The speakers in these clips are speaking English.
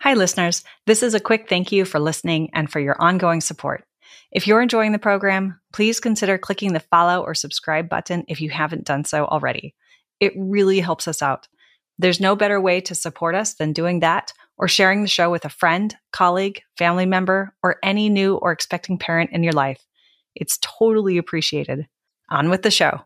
Hi, listeners. This is a quick thank you for listening and for your ongoing support. If you're enjoying the program, please consider clicking the follow or subscribe button if you haven't done so already. It really helps us out. There's no better way to support us than doing that or sharing the show with a friend, colleague, family member, or any new or expecting parent in your life. It's totally appreciated. On with the show.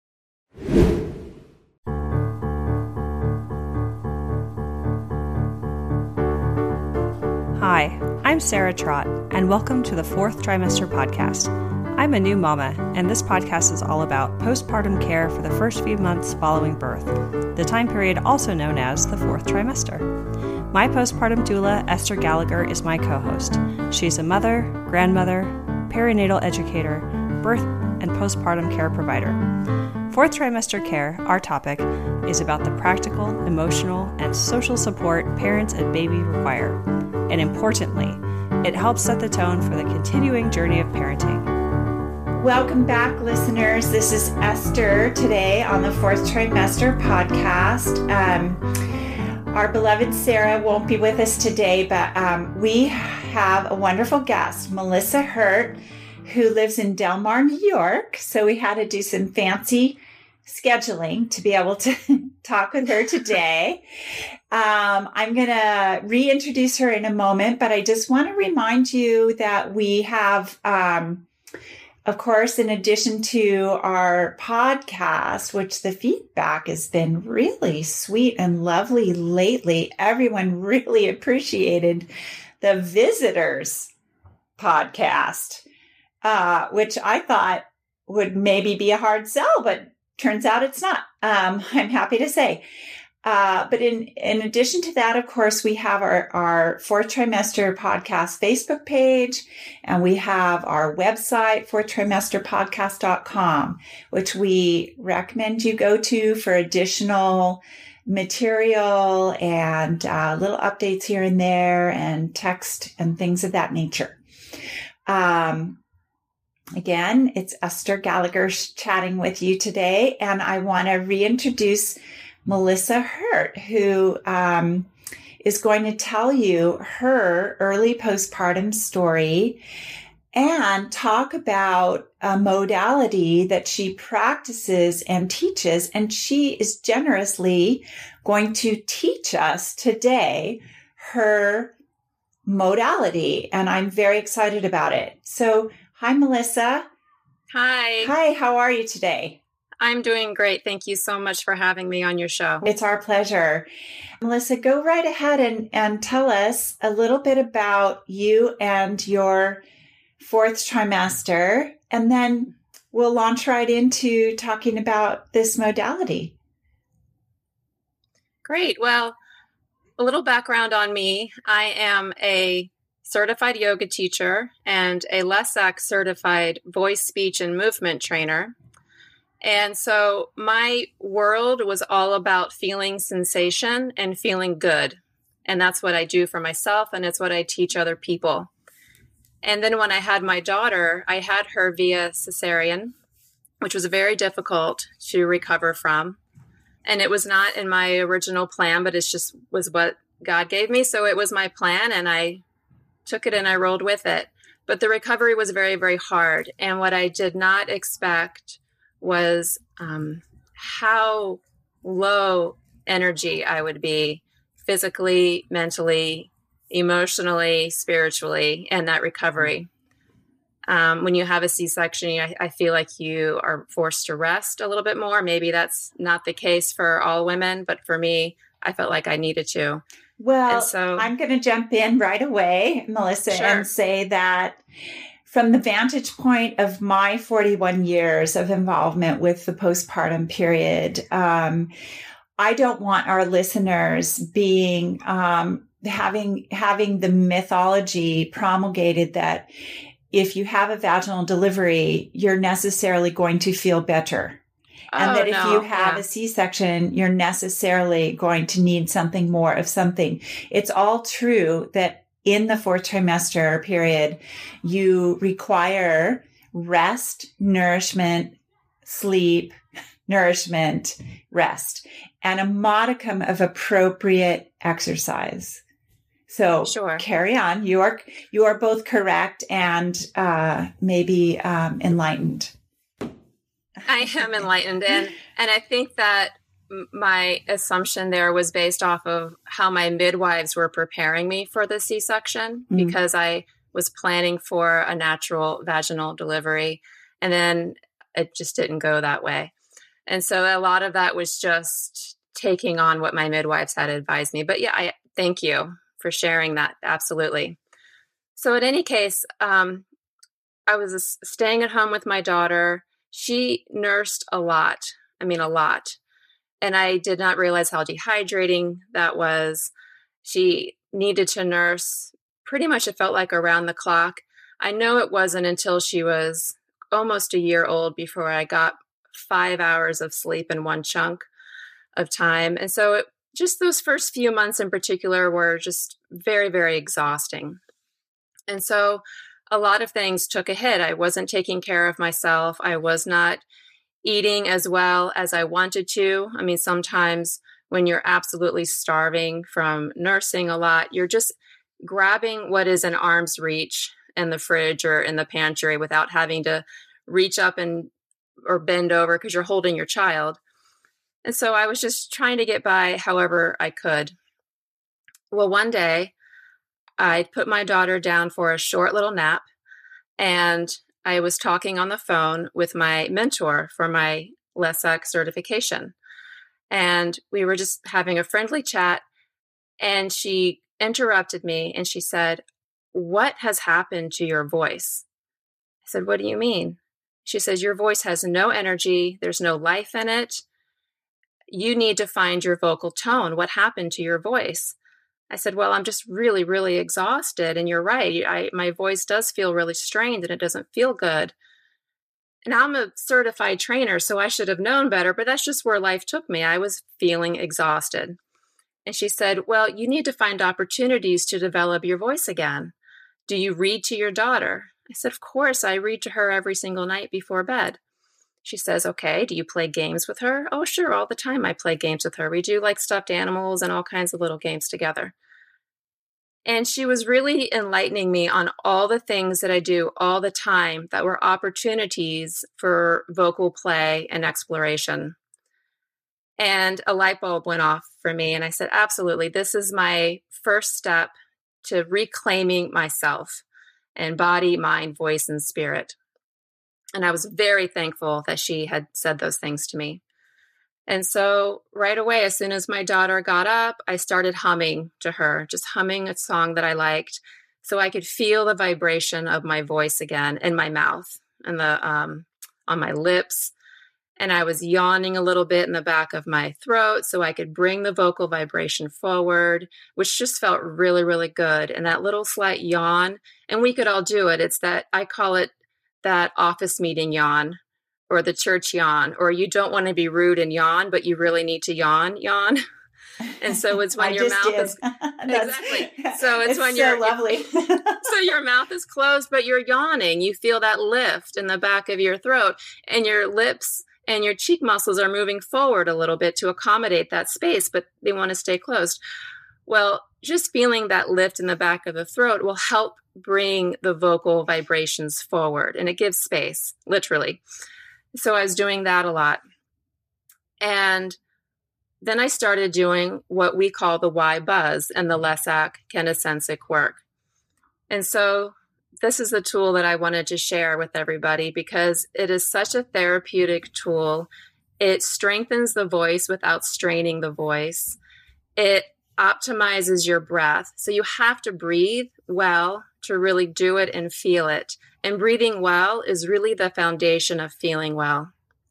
Hi, I'm Sarah Trott, and welcome to the Fourth Trimester Podcast. I'm a new mama, and this podcast is all about postpartum care for the first few months following birth, the time period also known as the fourth trimester. My postpartum doula, Esther Gallagher, is my co-host. She's a mother, grandmother, perinatal educator, birth and postpartum care provider. Fourth trimester care, our topic, is about the practical, emotional, and social support parents and baby require. And importantly, it helps set the tone for the continuing journey of parenting. Welcome back, listeners. This is Esther today on the Fourth Trimester Podcast. Our beloved Sarah won't be with us today, but we have a wonderful guest, Melissa Hurt, who lives in Del Mar, New York. So we had to do some fancy scheduling to be able to talk with her today. I'm going to reintroduce her in a moment, but I just want to remind you that we have, of course, in addition to our podcast, which the feedback has been really sweet and lovely lately. Everyone really appreciated the Visitors podcast, which I thought would maybe be a hard sell, but turns out it's not. I'm happy to say. But in addition to that, of course, we have our Fourth Trimester Podcast Facebook page, and we have our website, fourthtrimesterpodcast.com, which we recommend you go to for additional material and little updates here and there and text and things of that nature. Again, it's Esther Gallagher chatting with you today, and I want to reintroduce Melissa Hurt, who is going to tell you her early postpartum story and talk about a modality that she practices and teaches, and she is generously going to teach us today her modality, and I'm very excited about it. So, hi, Melissa. Hi. Hi, how are you today? I'm doing great. Thank you so much for having me on your show. It's our pleasure. Melissa, go right ahead and tell us a little bit about you and your fourth trimester, and then we'll launch right into talking about this modality. Great. Well, a little background on me. I am a certified yoga teacher and a LESAC certified voice, speech, and movement trainer. And so my world was all about feeling sensation and feeling good. And that's what I do for myself, and it's what I teach other people. And then when I had my daughter, I had her via cesarean, which was very difficult to recover from. And it was not in my original plan, but it just was what God gave me. So it was my plan, and I took it and I rolled with it. But the recovery was very, very hard. And what I did not expect was how low energy I would be physically, mentally, emotionally, spiritually, and that recovery. When you have a C-section, I feel like you are forced to rest a little bit more. Maybe that's not the case for all women, but for me, I felt like I needed to. Well, so I'm going to jump in right away, Melissa, Sure. and say that from the vantage point of my 41 years of involvement with the postpartum period, I don't want our listeners being having the mythology promulgated that if you have a vaginal delivery, you're necessarily going to feel better. And that if you have a C-section, you're necessarily going to need something more of something. It's all true that in the fourth trimester period, you require rest, nourishment, sleep, nourishment, rest, and a modicum of appropriate exercise. So Sure. carry on. You are both correct and maybe enlightened. I am enlightened. And I think that my assumption there was based off of how my midwives were preparing me for the C-section, because I was planning for a natural vaginal delivery, and then it just didn't go that way. And so a lot of that was just taking on what my midwives had advised me. But yeah, I thank you for sharing that. Absolutely. So in any case, I was staying at home with my daughter. She nursed a lot. I mean, a lot. And I did not realize how dehydrating that was. She needed to nurse pretty much, it felt like, around the clock. I know it wasn't until she was almost a year old before I got 5 hours of sleep in one chunk of time. And so just those first few months in particular were just very, very exhausting. And so a lot of things took a hit. I wasn't taking care of myself. I was not eating as well as I wanted to. I mean, sometimes when you're absolutely starving from nursing a lot, you're just grabbing what is in arm's reach in the fridge or in the pantry without having to reach up or bend over because you're holding your child. And so I was just trying to get by however I could. Well, one day I put my daughter down for a short little nap, and I was talking on the phone with my mentor for my LESAC certification. And we were just having a friendly chat, and she interrupted me and she said, "What has happened to your voice?" I said, "What do you mean?" She says, "Your voice has no energy. There's no life in it. You need to find your vocal tone. What happened to your voice?" I said, "Well, I'm just really, really exhausted. And you're right. My voice does feel really strained and it doesn't feel good. And I'm a certified trainer, so I should have known better, but that's just where life took me. I was feeling exhausted." And she said, "Well, you need to find opportunities to develop your voice again. Do you read to your daughter?" I said, "Of course, I read to her every single night before bed." She says, "Okay, do you play games with her?" "Oh, sure, all the time I play games with her. We do like stuffed animals and all kinds of little games together." And she was really enlightening me on all the things that I do all the time that were opportunities for vocal play and exploration. And a light bulb went off for me. And I said, absolutely, this is my first step to reclaiming myself and body, mind, voice, and spirit. And I was very thankful that she had said those things to me. And so right away, as soon as my daughter got up, I started humming to her, just humming a song that I liked so I could feel the vibration of my voice again in my mouth and on my lips. And I was yawning a little bit in the back of my throat so I could bring the vocal vibration forward, which just felt really, really good. And that little slight yawn, and we could all do it. It's that, I call it that office meeting yawn, or the church yawn, or you don't want to be rude and yawn, but you really need to yawn. And so it's when your mouth is exactly. So it's when you're lovely. So your mouth is closed, but you're yawning. You feel that lift in the back of your throat, and your lips and your cheek muscles are moving forward a little bit to accommodate that space, but they want to stay closed. Well, just feeling that lift in the back of the throat will help bring the vocal vibrations forward, and it gives space, literally. So I was doing that a lot. And then I started doing what we call the Y buzz and the LESAC kinesthetic work. And so this is the tool that I wanted to share with everybody because it is such a therapeutic tool. It strengthens the voice without straining the voice. It optimizes your breath. So you have to breathe well to really do it and feel it. And breathing well is really the foundation of feeling well.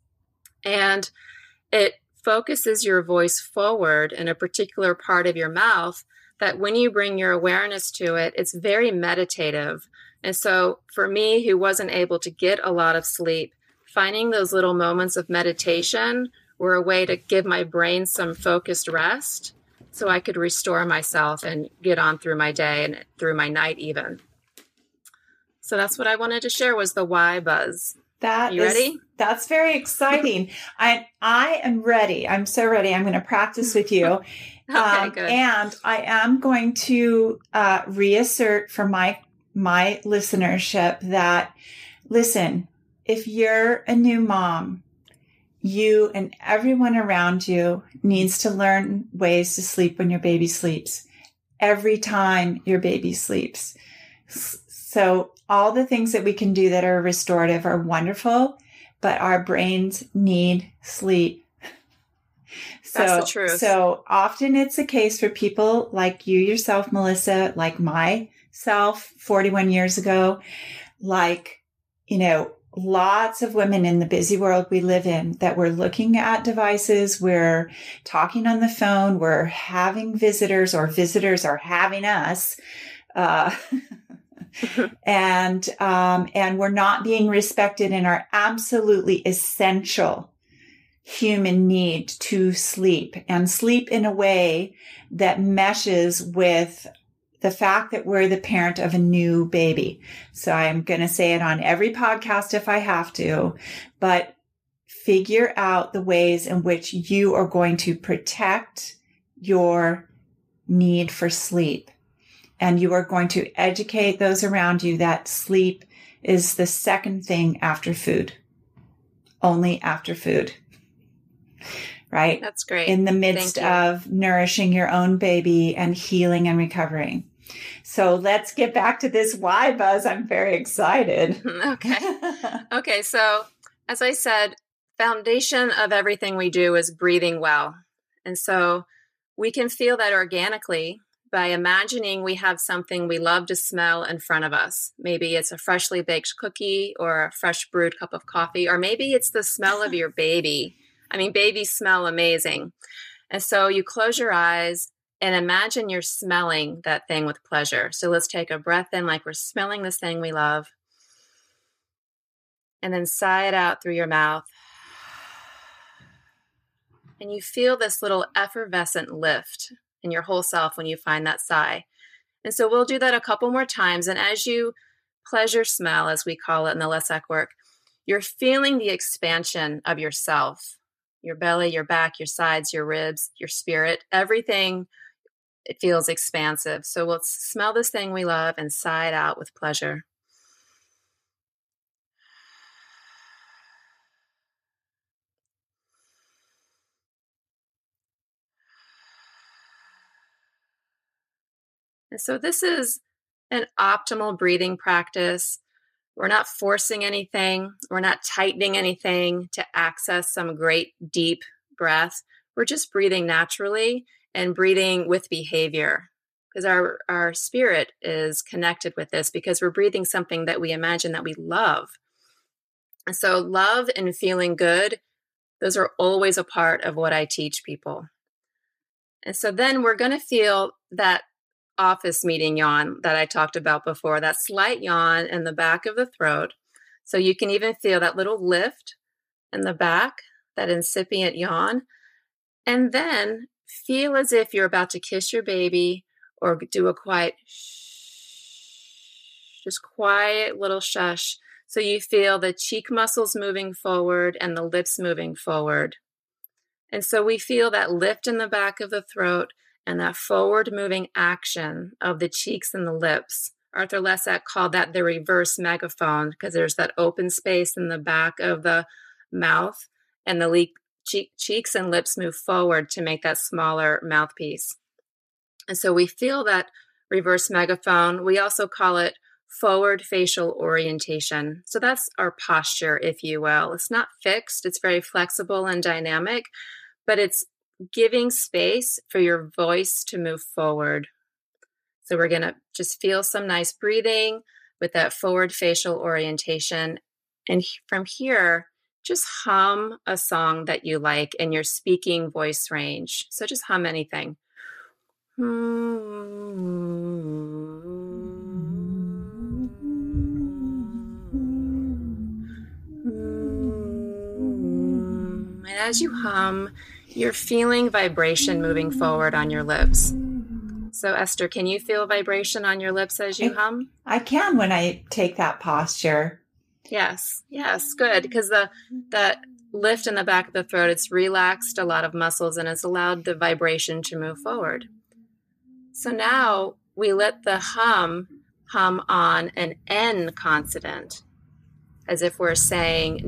And it focuses your voice forward in a particular part of your mouth that when you bring your awareness to it, it's very meditative. And so for me, who wasn't able to get a lot of sleep, finding those little moments of meditation were a way to give my brain some focused rest so I could restore myself and get on through my day and through my night even. So that's what I wanted to share was the Y buzz. You ready? That's very exciting. I am ready. I'm so ready. I'm going to practice with you. Okay, good. And I am going to reassert for my listenership that, listen, if you're a new mom, you and everyone around you needs to learn ways to sleep when your baby sleeps. Every time your baby sleeps. So all the things that we can do that are restorative are wonderful, but our brains need sleep. That's the truth. So often it's a case for people like you yourself, Melissa, like myself 41 years ago, like, lots of women in the busy world we live in that we're looking at devices, we're talking on the phone, we're having visitors or visitors are having us. And we're not being respected in our absolutely essential human need to sleep, and sleep in a way that meshes with the fact that we're the parent of a new baby. So I'm going to say it on every podcast if I have to, but figure out the ways in which you are going to protect your need for sleep. And you are going to educate those around you that sleep is the second thing after food. Only after food. Right? That's great. In the midst of nourishing your own baby and healing and recovering. So let's get back to this why buzz. I'm very excited. Okay. So as I said, foundation of everything we do is breathing well. And so we can feel that organically by imagining we have something we love to smell in front of us. Maybe it's a freshly baked cookie or a fresh brewed cup of coffee, or maybe it's the smell of your baby. I mean, babies smell amazing. And so you close your eyes and imagine you're smelling that thing with pleasure. So let's take a breath in like we're smelling this thing we love. And then sigh it out through your mouth. And you feel this little effervescent lift in your whole self when you find that sigh. And so we'll do that a couple more times. And as you pleasure smell, as we call it in the Lesak work, you're feeling the expansion of yourself, your belly, your back, your sides, your ribs, your spirit, everything. It feels expansive. So we'll smell this thing we love and sigh it out with pleasure. And so this is an optimal breathing practice. We're not forcing anything. We're not tightening anything to access some great deep breath. We're just breathing naturally and breathing with behavior, because our spirit is connected with this, because we're breathing something that we imagine that we love. And so love and feeling good, those are always a part of what I teach people. And so then we're going to feel that office meeting yawn that I talked about before, that slight yawn in the back of the throat. So you can even feel that little lift in the back, that incipient yawn. And then feel as if you're about to kiss your baby or do a quiet shh, just quiet little shush. So you feel the cheek muscles moving forward and the lips moving forward. And so we feel that lift in the back of the throat and that forward moving action of the cheeks and the lips. Arthur Lesak called that the reverse megaphone, because there's that open space in the back of the mouth and the cheeks and lips move forward to make that smaller mouthpiece. And so we feel that reverse megaphone. We also call it forward facial orientation. So that's our posture, if you will. It's not fixed. It's very flexible and dynamic, but it's giving space for your voice to move forward. So we're going to just feel some nice breathing with that forward facial orientation. And from here, just hum a song that you like in your speaking voice range. So just hum anything. And as you hum, you're feeling vibration moving forward on your lips. So Esther, can you feel vibration on your lips as you hum? I can when I take that posture. Yes. Yes. Good. Because that lift in the back of the throat, it's relaxed a lot of muscles and it's allowed the vibration to move forward. So now we let the hum on an N consonant, as if we're saying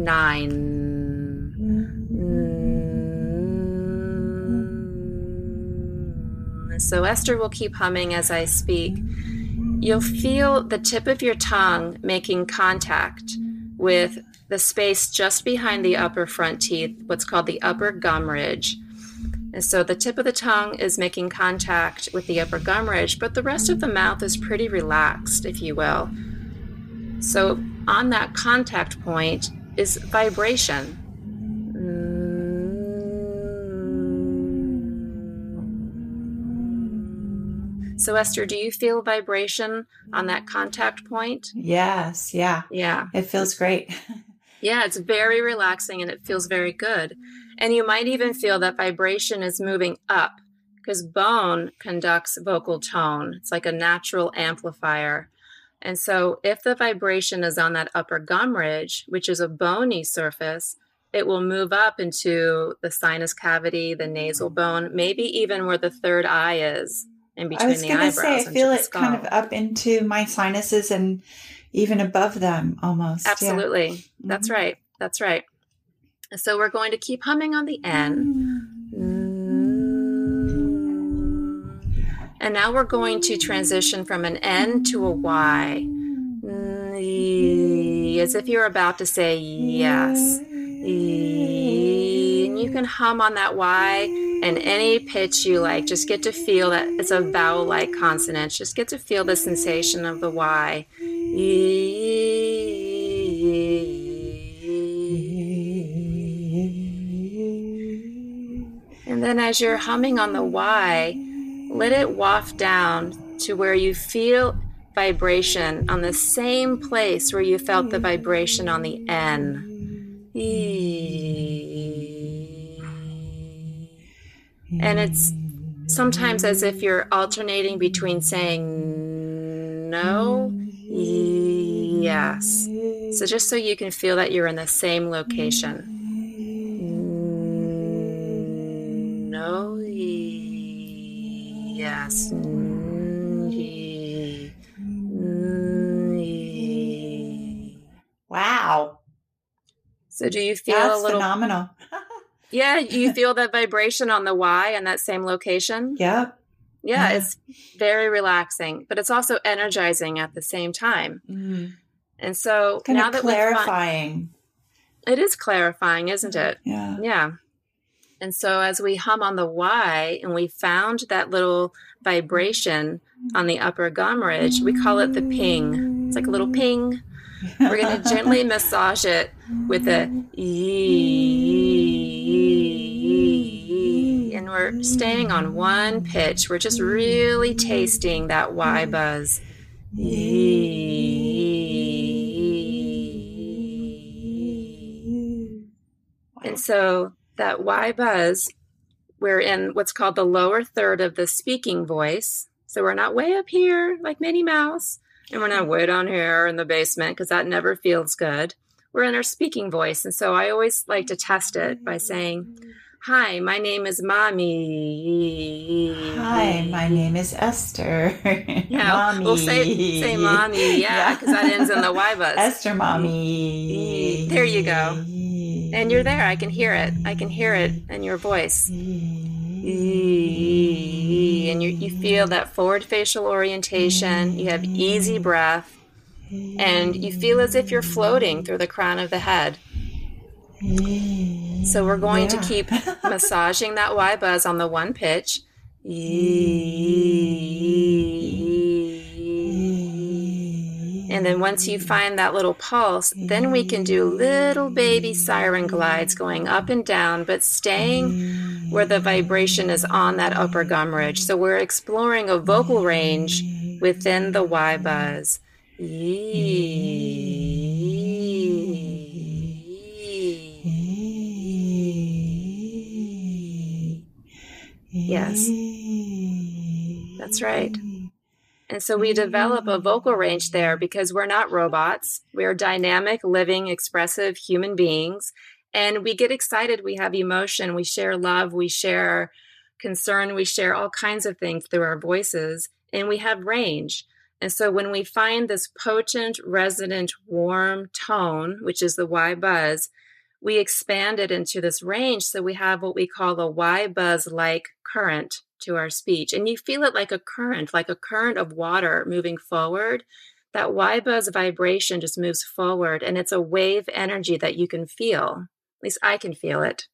9. So Esther will keep humming as I speak. You'll feel the tip of your tongue making contact with the space just behind the upper front teeth, what's called the upper gum ridge. And so the tip of the tongue is making contact with the upper gum ridge, but the rest of the mouth is pretty relaxed, if you will. So on that contact point is vibration. So Esther, do you feel vibration on that contact point? Yes. Yeah. Yeah. It feels great. Yeah, it's very relaxing and it feels very good. And you might even feel that vibration is moving up because bone conducts vocal tone. It's like a natural amplifier. And so if the vibration is on that upper gum ridge, which is a bony surface, it will move up into the sinus cavity, the nasal bone, maybe even where the third eye is in between the eyebrows. I was going to say, I feel it kind of up into my sinuses and even above them almost. Absolutely. Yeah. That's right. That's right. So we're going to keep humming on the N. And now we're going to transition from an N to a Y. As if you're about to say yes. And you can hum on that Y and any pitch you like. Just get to feel that it's a vowel-like consonant. Just get to feel the sensation of the Y. And then as you're humming on the Y, let it waft down to where you feel vibration on the same place where you felt the vibration on the N. And it's sometimes as if you're alternating between saying no, yes. So just so you can feel that you're in the same location. No, yes. Wow. So do you feel That's a little phenomenal? Yeah, you feel that vibration on the Y in that same location? Yep. Yeah, it's very relaxing, but it's also energizing at the same time. And so Kind now of that clarifying. It is clarifying, isn't it? Yeah. Yeah. And so as we hum on the Y and we found that little vibration on the upper gum ridge, we call it the ping. It's like a little ping. We're going to gently massage it with a yee. And we're staying on one pitch. We're just really tasting that Y buzz. And so that Y buzz, we're in what's called the lower third of the speaking voice. So we're not way up here like Minnie Mouse, and we're not way down here in the basement because that never feels good. We're in our speaking voice. And so I always like to test it by saying, hi, my name is Mommy. Hi, my name is Esther. Yeah, Mommy. We'll say Mommy, yeah, because that ends in the Y buzz. Esther Mommy. There you go. And you're there. I can hear it. I can hear it in your voice. And you feel that forward facial orientation. You have easy breath. And you feel as if you're floating through the crown of the head. So we're going to keep massaging that Y buzz on the one pitch. And then once you find that little pulse, then we can do little baby siren glides going up and down, but staying where the vibration is on that upper gum ridge. So we're exploring a vocal range within the Y buzz. Yes, that's right. And so we develop a vocal range there because we're not robots. We're dynamic, living, expressive human beings. And we get excited. We have emotion. We share love. We share concern. We share all kinds of things through our voices. And we have range. And so when we find this potent, resonant, warm tone, which is the Y buzz, we expand it into this range. So we have what we call the Y buzz-like current to our speech. And you feel it like a current of water moving forward. That Y buzz vibration just moves forward, and it's a wave energy that you can feel. At least I can feel it.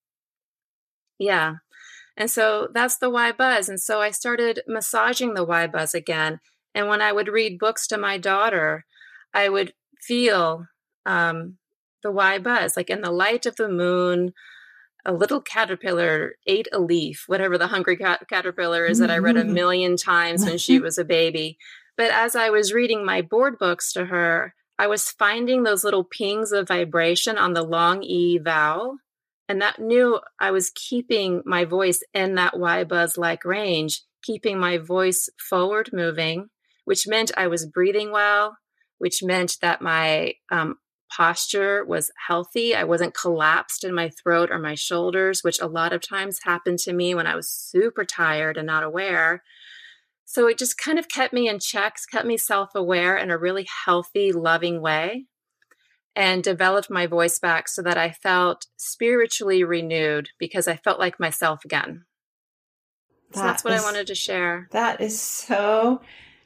Yeah. And so that's the Y buzz. And so I started massaging the Y buzz again. And when I would read books to my daughter, I would feel the Y buzz, like in the light of the moon, a little caterpillar ate a leaf, whatever the hungry caterpillar is that I read 1,000,000 times when she was a baby. But as I was reading my board books to her, I was finding those little pings of vibration on the long E vowel. And that knew I was keeping my voice in that Y buzz-like range, keeping my voice forward moving, which meant I was breathing well, which meant that my posture was healthy. I wasn't collapsed in my throat or my shoulders, which a lot of times happened to me when I was super tired and not aware. So it just kind of kept me in check, kept me self-aware in a really healthy, loving way, and developed my voice back so that I felt spiritually renewed because I felt like myself again. So that's what I wanted to share. That is so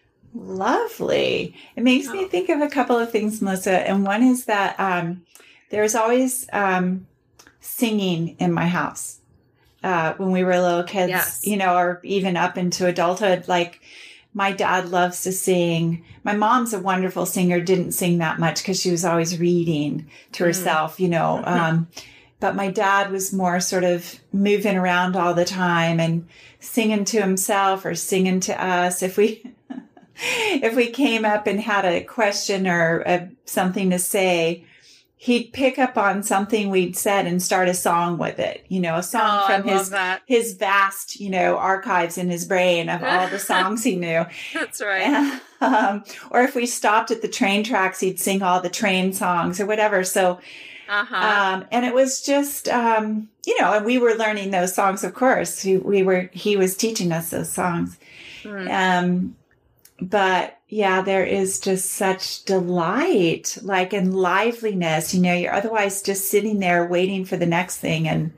lovely. It makes me think of a couple of things, Melissa. And one is that there's always singing in my house. When we were little kids, yes. Or even up into adulthood, like my dad loves to sing. My mom's a wonderful singer, didn't sing that much because she was always reading to herself, but my dad was more sort of moving around all the time and singing to himself or singing to us. If we came up and had a question or something to say, he'd pick up on something we'd said and start a song with it, a song from his vast, archives in his brain of all the songs he knew. That's right. Or if we stopped at the train tracks, he'd sing all the train songs or whatever. So, and it was just, and we were learning those songs, of course. He was teaching us those songs. But yeah, there is just such delight, and liveliness, you're otherwise just sitting there waiting for the next thing. And,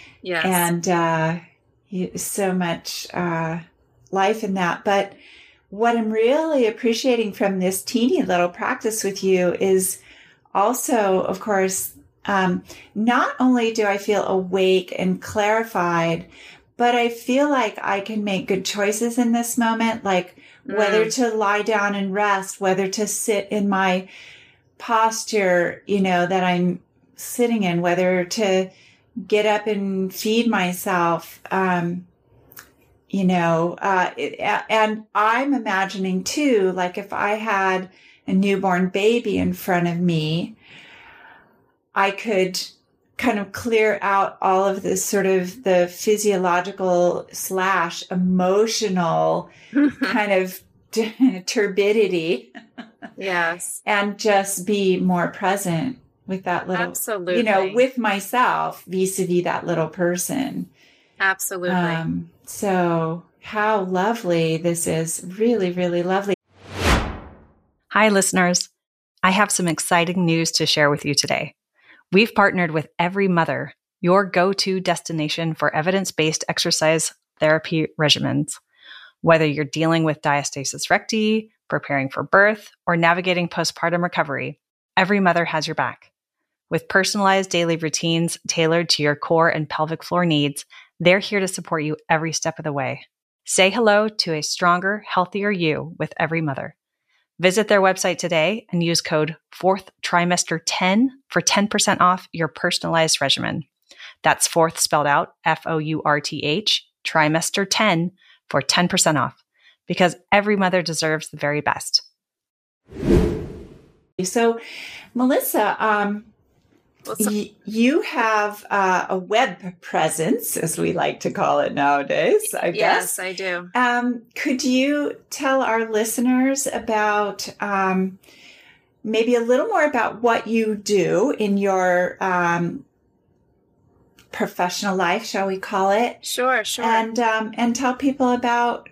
so much, life in that. But what I'm really appreciating from this teeny little practice with you is also, of course, not only do I feel awake and clarified, but I feel like I can make good choices in this moment, whether to lie down and rest, whether to sit in my posture, that I'm sitting in, whether to get up and feed myself, and I'm imagining too, if I had a newborn baby in front of me, I could kind of clear out all of this sort of the physiological / emotional kind of turbidity. Yes. And just be more present with that little, absolutely, with myself vis-a-vis that little person. Absolutely. So how lovely this is. Really, really lovely. Hi, listeners. I have some exciting news to share with you today. We've partnered with Every Mother, your go-to destination for evidence-based exercise therapy regimens. Whether you're dealing with diastasis recti, preparing for birth, or navigating postpartum recovery, Every Mother has your back. With personalized daily routines tailored to your core and pelvic floor needs, they're here to support you every step of the way. Say hello to a stronger, healthier you with Every Mother. Visit their website today and use code 4th trimester 10 for 10% off your personalized regimen. That's 4th spelled out, FOURTH, trimester 10 for 10% off, because every mother deserves the very best. So, Melissa, Well, you have a web presence, as we like to call it nowadays, I guess. Yes, I do. Could you tell our listeners about maybe a little more about what you do in your professional life, shall we call it? Sure. And tell people about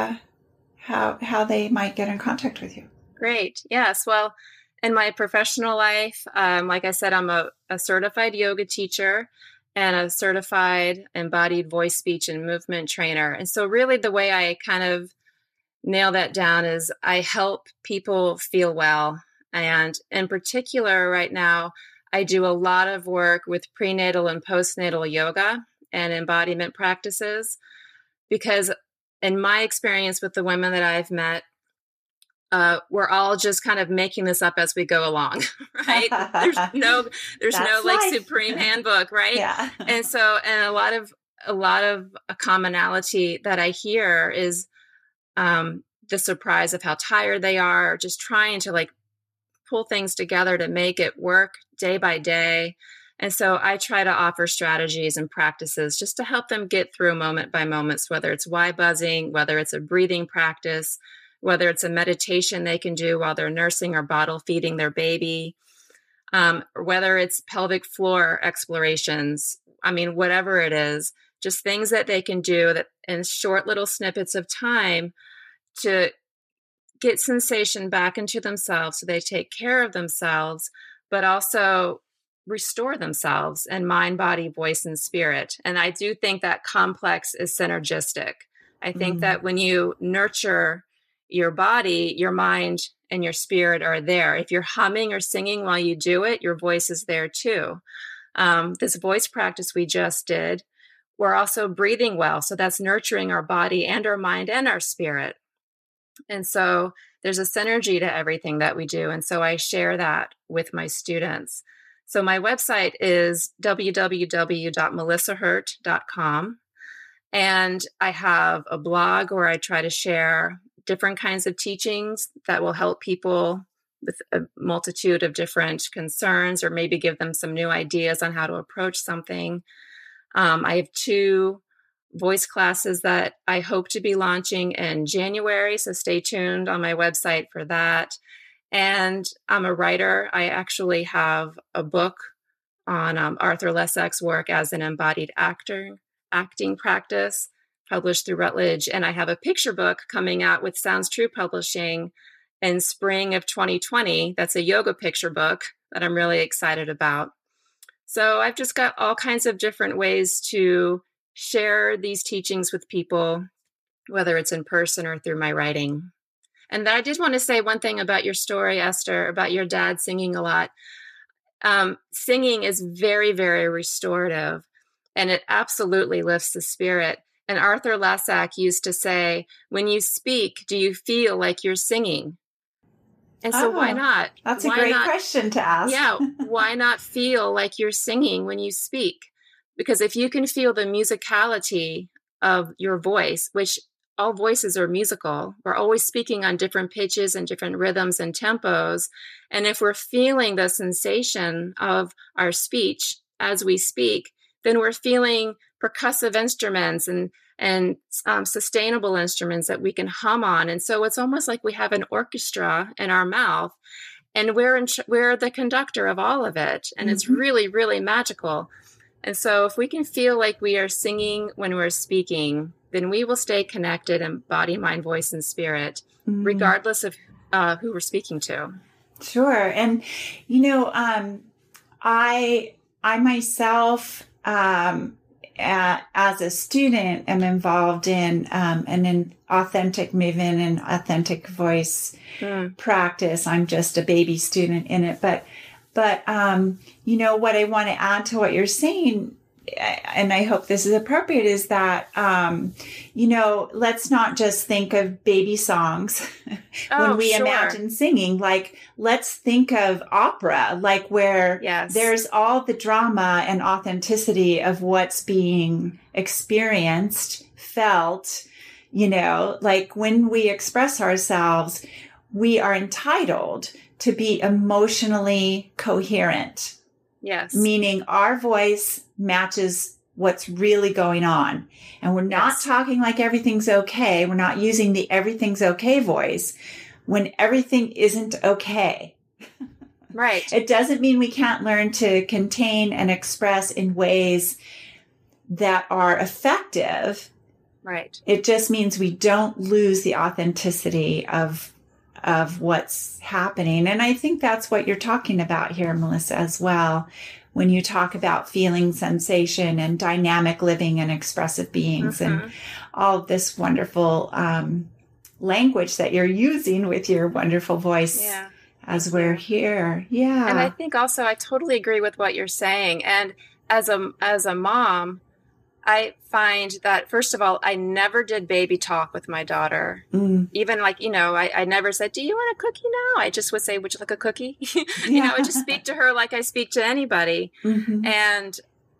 how they might get in contact with you. Great. Yes. Well, in my professional life, like I said, I'm a certified yoga teacher and a certified embodied voice, speech, and movement trainer. And so really the way I kind of nail that down is I help people feel well. And in particular, right now, I do a lot of work with prenatal and postnatal yoga and embodiment practices, because in my experience with the women that I've met, we're all just kind of making this up as we go along, right? There's no like life. supreme handbook, right? Yeah. And so, and a lot of a commonality that I hear is the surprise of how tired they are, just trying to like pull things together to make it work day by day. And so I try to offer strategies and practices just to help them get through moment by moments, whether it's why buzzing, whether it's a breathing practice, whether it's a meditation they can do while they're nursing or bottle feeding their baby, or whether it's pelvic floor explorations. I mean, whatever it is, just things that they can do that in short little snippets of time to get sensation back into themselves so they take care of themselves, but also restore themselves in mind, body, voice, and spirit. And I do think that complex is synergistic. I think that when you nurture your body, your mind, and your spirit are there. If you're humming or singing while you do it, your voice is there too. This voice practice we just did, we're also breathing well. So that's nurturing our body and our mind and our spirit. And so there's a synergy to everything that we do. And so I share that with my students. So my website is www.melissahurt.com. And I have a blog where I try to share different kinds of teachings that will help people with a multitude of different concerns, or maybe give them some new ideas on how to approach something. I have 2 voice classes that I hope to be launching in January, so stay tuned on my website for that. And I'm a writer. I actually have a book on Arthur Lessack's work as an embodied acting practice, published through Routledge. And I have a picture book coming out with Sounds True Publishing in spring of 2020. That's a yoga picture book that I'm really excited about. So I've just got all kinds of different ways to share these teachings with people, whether it's in person or through my writing. And I did want to say one thing about your story, Esther, about your dad singing a lot. Singing is very, very restorative, and it absolutely lifts the spirit. And Arthur Lessack used to say, when you speak, do you feel like you're singing? And so why not? That's a great question to ask. Yeah. Why not feel like you're singing when you speak? Because if you can feel the musicality of your voice, which all voices are musical, we're always speaking on different pitches and different rhythms and tempos. And if we're feeling the sensation of our speech as we speak, then we're feeling percussive instruments and sustainable instruments that we can hum on. And so it's almost like we have an orchestra in our mouth, and we're the conductor of all of it. And it's really, really magical. And so if we can feel like we are singing when we're speaking, then we will stay connected in body, mind, voice, and spirit, regardless of who we're speaking to. Sure. And, I myself, as a student, am involved in an authentic movement and authentic voice practice. I'm just a baby student in it. But what I want to add to what you're saying, and I hope this is appropriate, is that, let's not just think of baby songs when we imagine singing. Like, let's think of opera, like where there's all the drama and authenticity of what's being experienced, felt, like when we express ourselves, we are entitled to be emotionally coherent. Yes. Meaning our voice matches what's really going on. And we're not talking like everything's okay. We're not using the everything's okay voice when everything isn't okay. Right. It doesn't mean we can't learn to contain and express in ways that are effective. Right. It just means we don't lose the authenticity of what's happening. And I think that's what you're talking about here, Melissa, as well, when you talk about feeling, sensation, and dynamic living and expressive beings, and all of this wonderful language that you're using with your wonderful voice as we're here. Yeah. And I think also I totally agree with what you're saying. And as a mom, I find that, first of all, I never did baby talk with my daughter. Even I never said, do you want a cookie now? I just would say, would you like a cookie? I just speak to her like I speak to anybody. And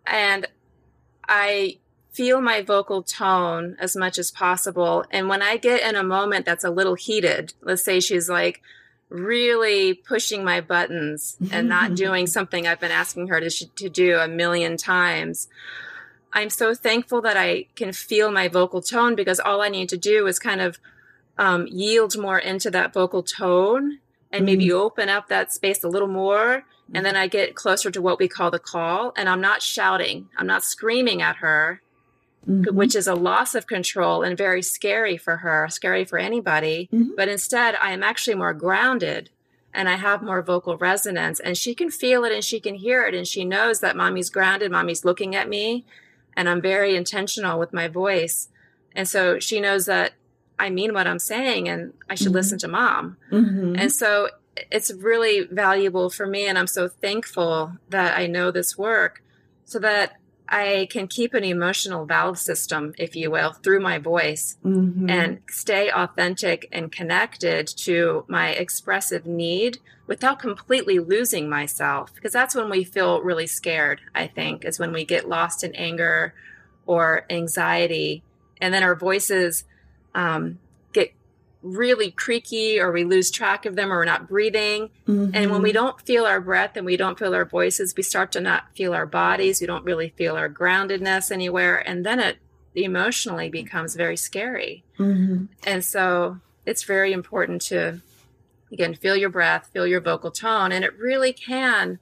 I feel my vocal tone as much as possible. And when I get in a moment that's a little heated, let's say she's like really pushing my buttons and not doing something I've been asking her to do a million times, I'm so thankful that I can feel my vocal tone, because all I need to do is kind of yield more into that vocal tone and maybe open up that space a little more. And then I get closer to what we call the call. And I'm not shouting. I'm not screaming at her, which is a loss of control and very scary for her, scary for anybody. But instead, I am actually more grounded and I have more vocal resonance. And she can feel it and she can hear it. And she knows that mommy's grounded, mommy's looking at me. And I'm very intentional with my voice. And so she knows that I mean what I'm saying and I should listen to mom. And so it's really valuable for me. And I'm so thankful that I know this work so that I can keep an emotional valve system, if you will, through my voice and stay authentic and connected to my expressive need without completely losing myself. Because that's when we feel really scared, I think, is when we get lost in anger or anxiety. And then our voices get really creaky, or we lose track of them, or we're not breathing. And when we don't feel our breath and we don't feel our voices, we start to not feel our bodies. We don't really feel our groundedness anywhere. And then it emotionally becomes very scary. And so it's very important to, again, feel your breath, feel your vocal tone. And it really can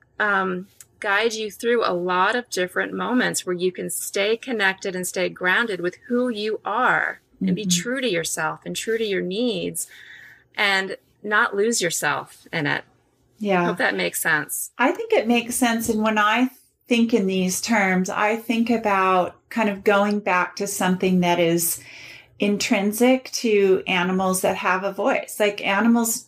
guide you through a lot of different moments where you can stay connected and stay grounded with who you are and be true to yourself and true to your needs and not lose yourself in it. Yeah. I hope that makes sense. I think it makes sense. And when I think in these terms, I think about kind of going back to something that is intrinsic to animals that have a voice. Like, animals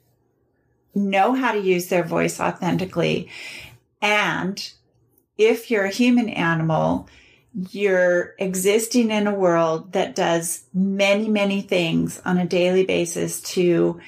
know how to use their voice authentically. And if you're a human animal, you're existing in a world that does many, many things on a daily basis to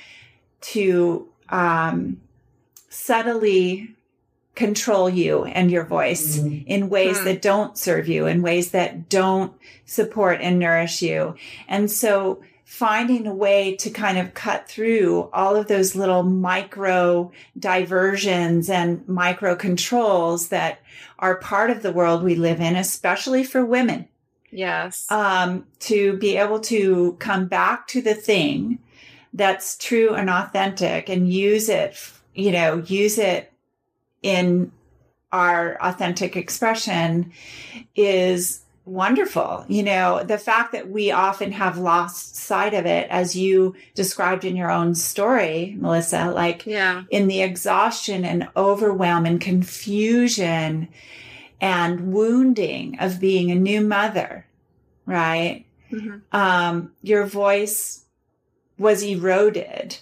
subtly control you and your voice in ways that don't serve you, in ways that don't support and nourish you. And so finding a way to kind of cut through all of those little micro diversions and micro controls that are part of the world we live in, especially for women. Yes. To be able to come back to the thing that's true and authentic and use it in our authentic expression is wonderful. The fact that we often have lost sight of it, as you described in your own story, Melissa, in the exhaustion and overwhelm and confusion and wounding of being a new mother, right? Your voice was eroded.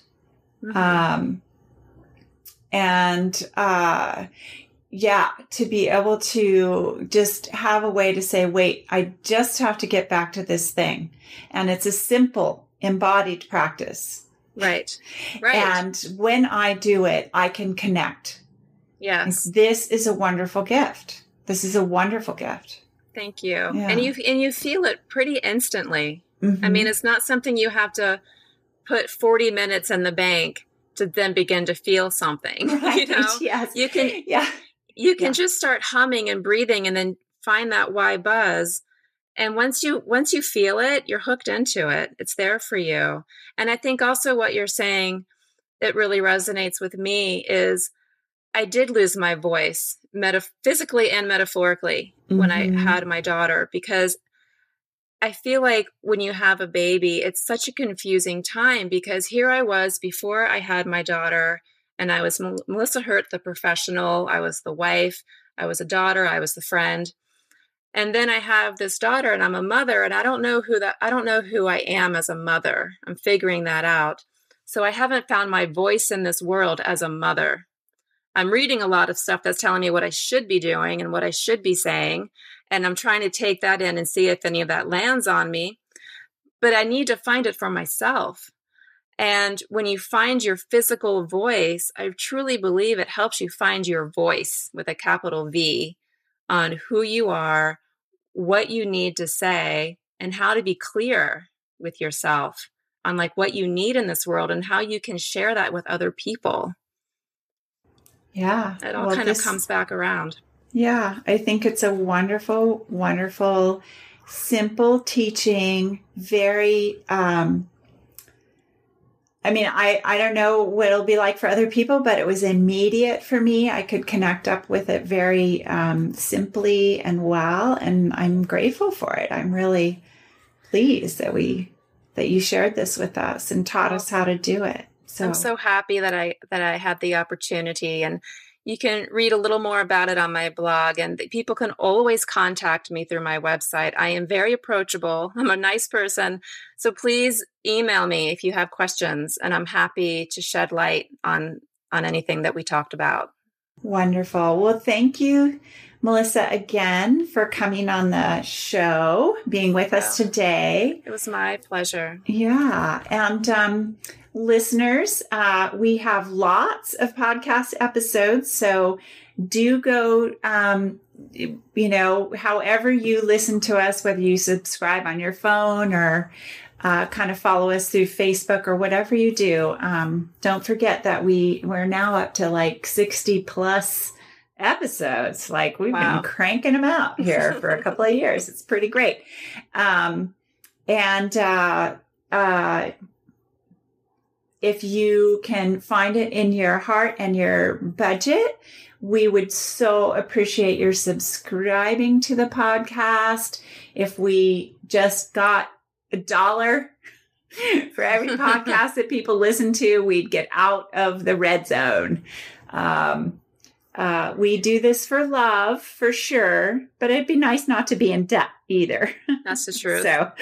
To be able to just have a way to say, wait, I just have to get back to this thing. And it's a simple embodied practice. Right. And when I do it, I can connect. Yes. This is a wonderful gift. This is a wonderful gift. Thank you. Yeah. And you feel it pretty instantly. I mean, it's not something you have to put 40 minutes in the bank to then begin to feel something. Right. Yes. You can, you can just start humming and breathing and then find that why buzz. And once you feel it, you're hooked into it. It's there for you. And I think also what you're saying that really resonates with me is I did lose my voice physically and metaphorically when I had my daughter, because I feel like when you have a baby, it's such a confusing time, because here I was before I had my daughter, and I was Melissa Hurt, the professional. I was the wife. I was a daughter. I was the friend. And then I have this daughter, and I'm a mother, and I don't know who I am as a mother. I'm figuring that out. So I haven't found my voice in this world as a mother. I'm reading a lot of stuff that's telling me what I should be doing and what I should be saying. And I'm trying to take that in and see if any of that lands on me. But I need to find it for myself. And when you find your physical voice, I truly believe it helps you find your voice with a capital V on who you are, what you need to say, and how to be clear with yourself on like what you need in this world and how you can share that with other people. Yeah. It all kind of comes back around. Yeah. I think it's a wonderful, wonderful, simple teaching. Very, I don't know what it'll be like for other people, but it was immediate for me. I could connect up with it very simply and well, and I'm grateful for it. I'm really pleased that you shared this with us and taught us how to do it. So I'm so happy that I had the opportunity, and you can read a little more about it on my blog, and people can always contact me through my website. I am very approachable. I'm a nice person. So please email me if you have questions, and I'm happy to shed light on anything that we talked about. Wonderful. Well, thank you, Melissa, again for coming on the show, being with us today. It was my pleasure. Yeah. And listeners, we have lots of podcast episodes. So do go, however you listen to us, whether you subscribe on your phone or kind of follow us through Facebook or whatever you do. Don't forget that we're now up to like 60 plus episodes. Like we've been cranking them out here for a couple of years. It's pretty great. If you can find it in your heart and your budget, we would so appreciate your subscribing to the podcast. If we just got $1 for every podcast that people listen to, we'd get out of the red zone. We do this for love, for sure, but it'd be nice not to be in debt either. That's the truth.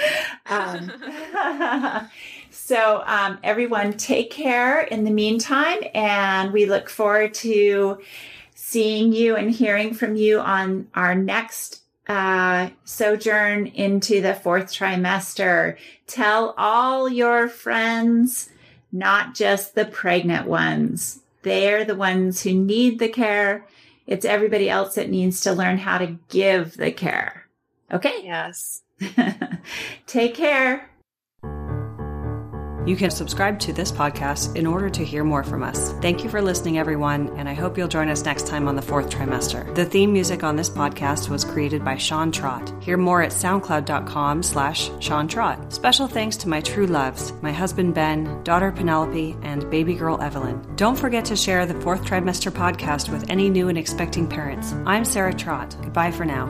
So everyone take care in the meantime, and we look forward to seeing you and hearing from you on our next sojourn into the 4th trimester. Tell all your friends, not just the pregnant ones. They're the ones who need the care. It's everybody else that needs to learn how to give the care. Okay? Yes. Take care. You can subscribe to this podcast in order to hear more from us. Thank you for listening, everyone, and I hope you'll join us next time on the 4th trimester. The theme music on this podcast was created by Sean Trott. Hear more at soundcloud.com/Sean Trott. Special thanks to my true loves, my husband Ben, daughter Penelope, and baby girl Evelyn. Don't forget to share the 4th trimester podcast with any new and expecting parents. I'm Sarah Trott. Goodbye for now.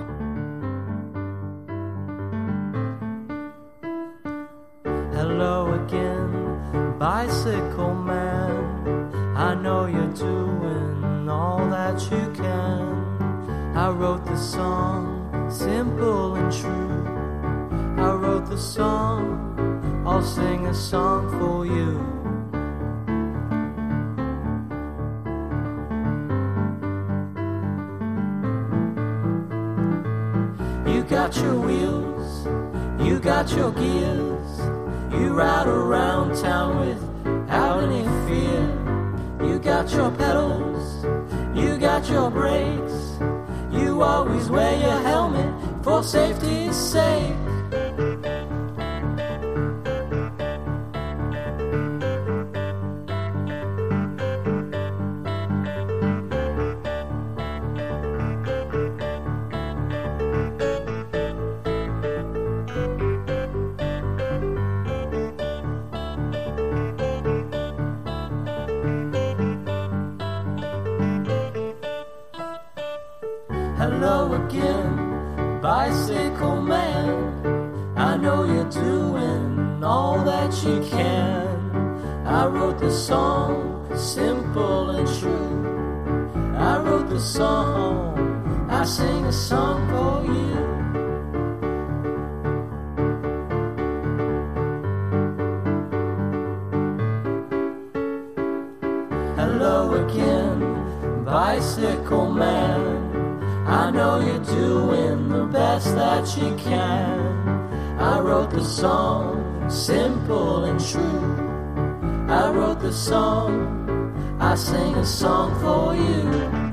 Hello again, bicycle man. I know you're doing all that you can. I wrote the song, simple and true. I wrote the song, I'll sing a song for you. You got your wheels, you got your gears. You ride around town without any fear. You got your pedals, you got your brakes. You always wear your helmet for safety's sake. Hello again, bicycle man. I know you're doing all that you can. I wrote the song, simple and true. I wrote the song, I sing a song for you. Hello again, bicycle man. I know you're doing the best that you can. I wrote the song, simple and true. I wrote the song, I sing a song for you.